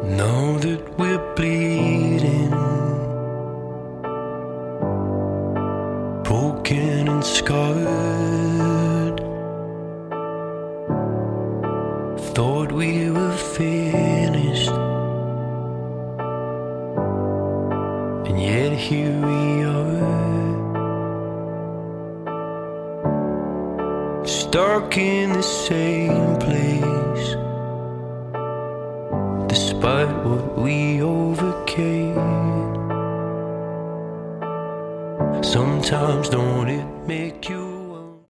Know that we're bleeding, broken and scarred. Thought we were finished, and yet here we are, stuck in the same place, despite what we overcame. Sometimes don't it make you